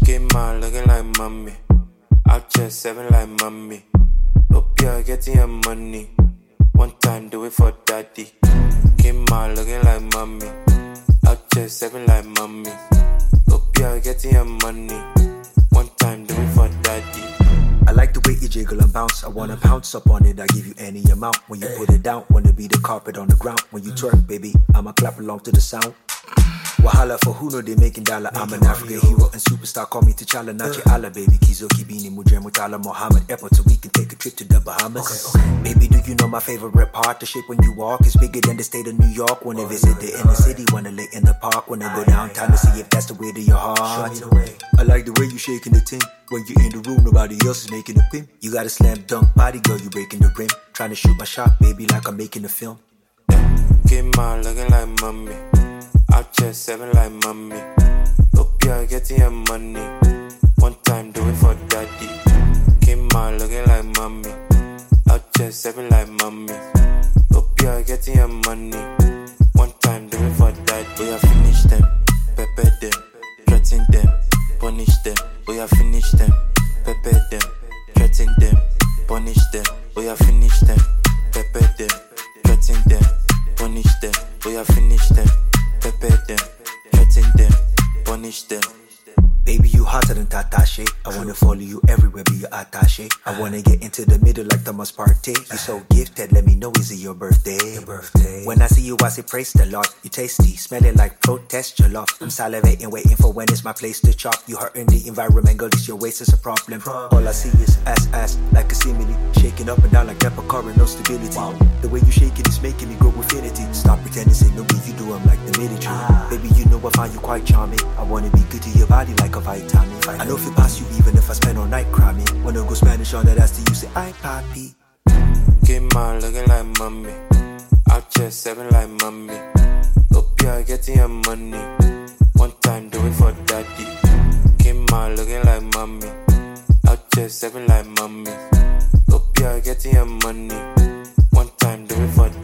Kima looking like mommy. Out here 7 like mommy. Hope you're getting your money. One time do it for daddy. Kima looking like mommy. Out here 7 like mommy. Hope you're getting your money. One time do it for daddy. I like the way you jiggle and bounce. I wanna pounce up on it, I give you any amount. When you put it down, wanna be the carpet on the ground. When you twerk, baby, I'ma clap along to the sound. Wahala for who know they making dollar. I'm an African hero and superstar, call me T'Challa, not your Allah, baby. Kizo Kibini Mujem Mutala Muhammad Airport, so we can take a trip to the Bahamas. Baby, do you know my favorite part? The shape when you walk is bigger than the state of New York. When I visit the inner city, wanna lay in the park, wanna go downtown to see if that's the way to your heart. I like the way you shaking the ting. When you in the room, nobody else is making a pin. You got a slam dunk body, girl, you breaking the rim. Trying to shoot my shot, baby, like I'm making a film. Kima looking like mommy. Out here 7 like mommy. Hope you're getting your money. One time do it for daddy. Kima looking like mommy. Out here 7 like mommy. Hope you're getting your money. One time do it for daddy. We have finished them, pepper them, threaten them, punish them. We have finished them, pepper them, threaten them, punish them. We have finished them, pepper them, threaten them, punish them. We have finished them. Prepare them, threaten them, punish them. Baby, you hotter than Tatashi. I wanna follow you everywhere, be your attache. I wanna get into the middle like Thomas Partey. You so gifted, let me know, is it your birthday? When I see you, I say praise the Lord. You tasty, smell it like protest your love. I'm salivating, waiting for when it's my place to chop. You hurting the environment, girl, this your waist is a problem. All I see is ass, like a simile. Shaking up and down like Pepper Curry, no stability. The way you shake it is making me grow infinity. Stop pretending, say no me, you do, I'm like the military. Baby, you know I find you quite charming. I wanna be good to your body like a vitamin. I know if it pass you even if I spend all night cramming. Wanna go Spanish on that ass to you say I papi. Kima looking like mommy. Out here 7 like mommy. Hope you're getting your money. One time do it for daddy. Kima looking like mommy. Out here 7 like mommy. Hope you're getting your money. One time do it for